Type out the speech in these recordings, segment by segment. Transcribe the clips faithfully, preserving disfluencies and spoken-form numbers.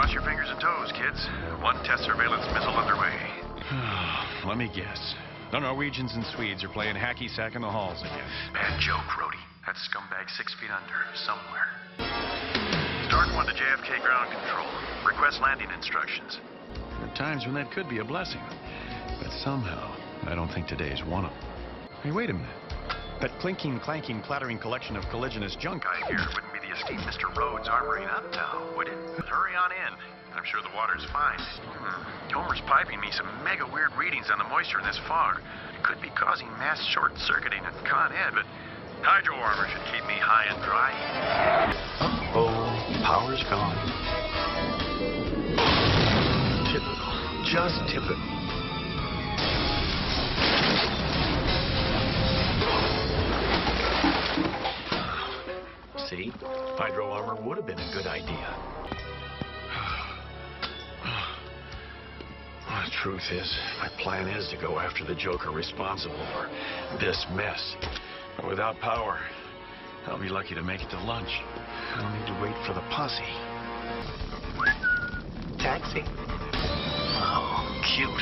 Cross your fingers and toes, kids. One test surveillance missile underway. Let me guess. The Norwegians and Swedes are playing hacky-sack in the halls again. Bad joke, Rhodey. That scumbag six feet under, somewhere. Start one to J F K ground control. Request landing instructions. There are times when that could be a blessing. But somehow, I don't think today is one of them. Hey, wait a minute. That clinking, clanking, clattering collection of collisionist junk Guy here wouldn't be the esteemed Mister Rhodes armoring uptown, would it? Hurry on in. I'm sure the water's fine. Hmm. Homer's piping me some mega weird readings on the moisture in this fog. It could be causing mass short-circuiting at Con Ed, but hydro armor should keep me high and dry. Uh-oh, power's gone. Typical. Just typical. See? Hydro armor would have been a good idea. The truth is, my plan is to go after the Joker responsible for this mess. But without power, I'll be lucky to make it to lunch. I'll need to wait for the posse. Taxi. Oh, cute.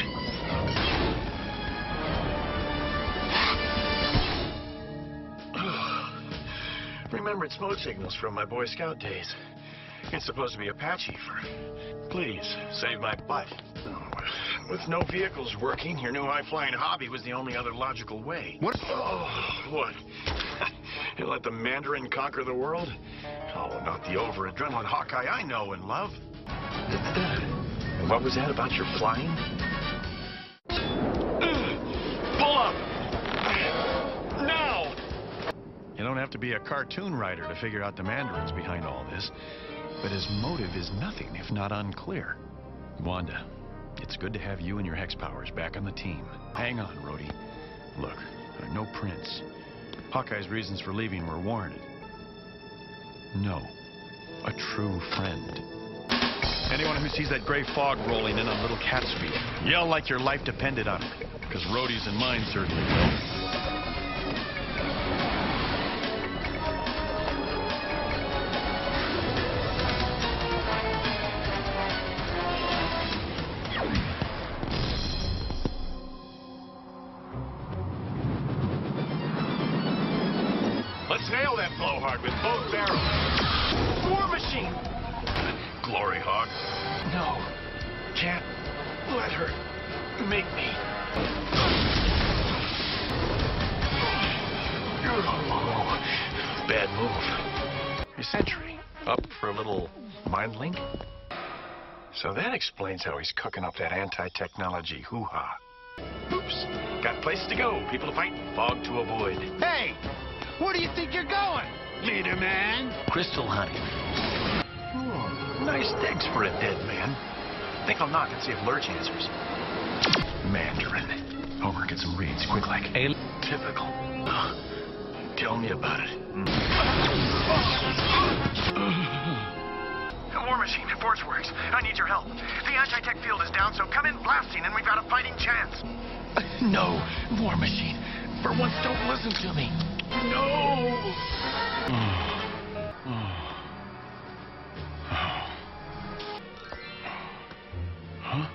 Remembered smoke signals from my Boy Scout days. It's supposed to be Apache for, please, save my butt. With no vehicles working, your new high-flying hobby was the only other logical way. What? Oh, what? You let the Mandarin conquer the world? Oh, not the over-adrenaline Hawkeye I know and love. And what was that about your flying? Pull up! Now! You don't have to be a cartoon writer to figure out the Mandarin's behind all this. But his motive is nothing if not unclear. Wanda, it's good to have you and your hex powers back on the team. Hang on, Rhodey. Look, there are no prints. Hawkeye's reasons for leaving were warranted. No, a true friend. Anyone who sees that gray fog rolling in on little cat speed, yell like your life depended on it, because Rhodey's and mine certainly will. Let's nail that blowhard with both barrels. War Machine! Glory Hog. No. Can't let her make me. Oh, bad move. A Sentry. Up for a little mind link? So that explains how he's cooking up that anti-technology hoo-ha. Oops. Got places to go, people to fight, fog to avoid. Hey! Where do you think you're going, leader man? Crystal hunting. Oh, nice digs for a dead man. Think I'll knock and see if Lurch answers. Mandarin. Homer, get some reads, quick like. A typical. Uh, tell me about it. War Machine, Force Works, I need your help. The anti-tech field is down, so come in blasting and we've got a fighting chance. No, War Machine. For once, don't listen to me. No! Huh?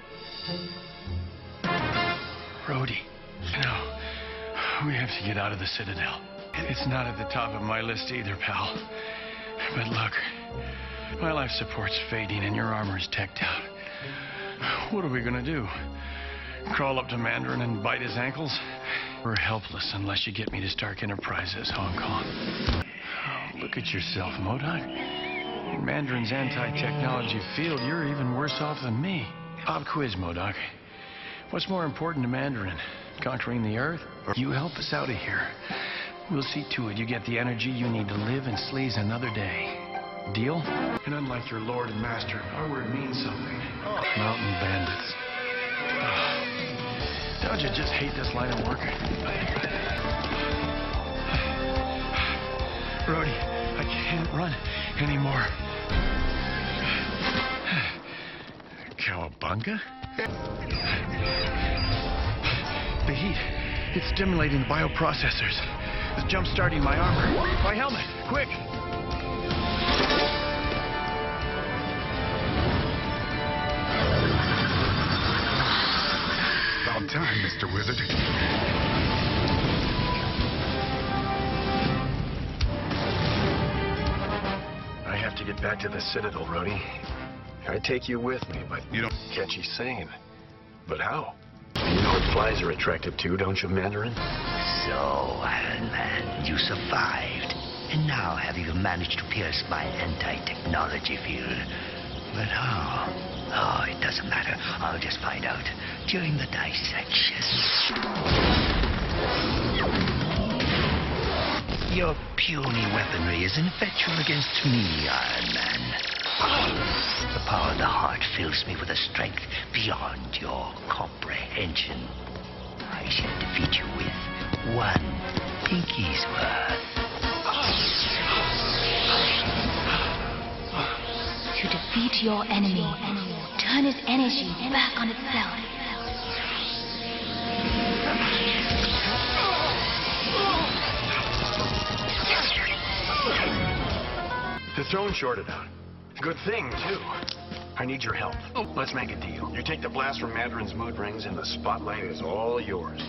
Rhodey, no. We have to get out of the Citadel. It's not at the top of my list either, pal. But look, my life support's fading and your armor's teched out. What are we gonna do? Crawl up to Mandarin and bite his ankles? We're helpless unless you get me to Stark Enterprises, Hong Kong. Oh, look at yourself, MODOK. In Mandarin's anti-technology field, you're even worse off than me. Pop quiz, MODOK. What's more important to Mandarin? Conquering the Earth? Or you help us out of here? We'll see to it you get the energy you need to live and sleaze another day. Deal? And unlike your lord and master, our word means something. Mountain bandits. Don't you just hate this line of work? Rhodey, I can't run anymore. Cowabunga? The heat. It's stimulating the bioprocessors. It's jump-starting my armor. My helmet, quick! Mister Wizard. I have to get back to the Citadel, Rhodey. I'd take you with me, but You don't... can't you sane? But how? You know what flies are attracted to, don't you, Mandarin? So, Iron Man, you survived. And now have you managed to pierce my anti-technology field? But how? Oh, it doesn't matter. I'll just find out during the dissection. Your puny weaponry is ineffectual against me, Iron Man. The power of the heart fills me with a strength beyond your comprehension. I shall defeat you with one pinky's worth. To defeat your enemy, turn his energy back on itself. The throne shorted out. Good thing, too. I need your help. Oh, let's make a deal. You take the blast from Mandarin's mood rings, and the spotlight is all yours.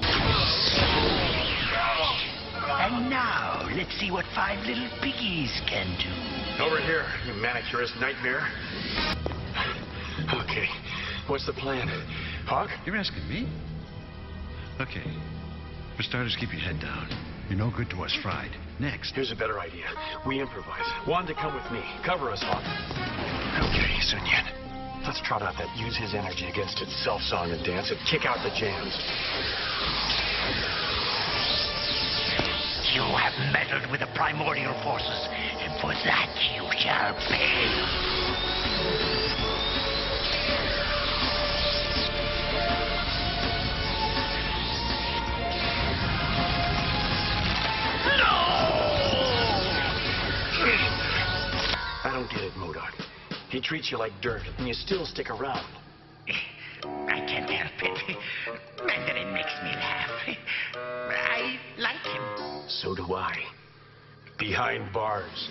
And now, let's see what five little piggies can do. Over here, you manicurist nightmare. Okay, what's the plan? Hawk? You're asking me? Okay. For starters, keep your head down. You're no good to us, Fried. Next. Here's a better idea. We improvise. Wanda, come with me. Cover us, Hawk. Okay, Sun Yin. Let's trot out that use his energy against itself song and dance and kick out the jams. You have meddled with the primordial forces, and for that you shall pay. I don't get it, MODOK. He treats you like dirt, and you still stick around. I can't help it. Mandarin makes me laugh. I like him. So do I. Behind bars.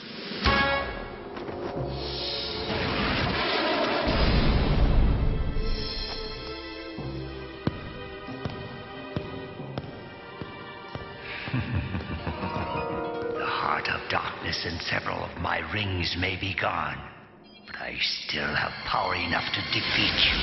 The heart of darkness and several of my rings may be gone, but I still have power enough to defeat you.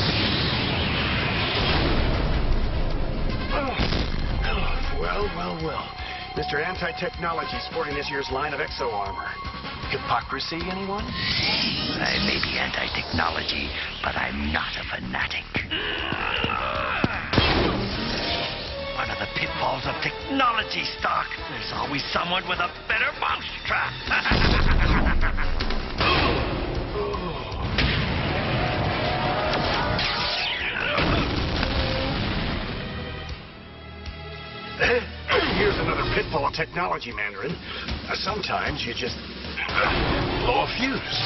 Oh, well, well, well. Mister Anti-Technology sporting this year's line of exo-armor. Hypocrisy, anyone? I may be anti-technology, but I'm not a fanatic. One of the pitfalls of technology stock. There's always someone with a better mousetrap. Here's another pitfall of technology, Mandarin. Uh, sometimes you just uh, blow a fuse.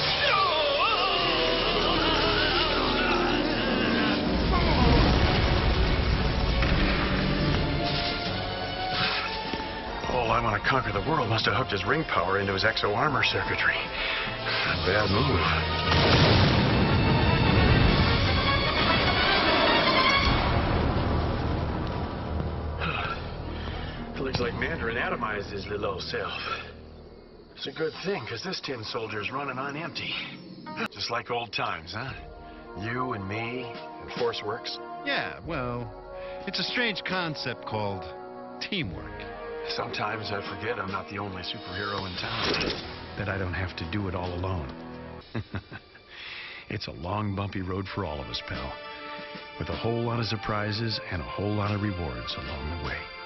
Oh, I want to conquer the world must have hooked his ring power into his exo-armor circuitry. Bad move. Looks like Mandarin atomized his little old self. It's a good thing, because this tin soldier's running on empty. Just like old times, huh? You and me and ForceWorks. Yeah, well, it's a strange concept called teamwork. Sometimes I forget I'm not the only superhero in town. That I don't have to do it all alone. It's a long, bumpy road for all of us, pal. With a whole lot of surprises and a whole lot of rewards along the way.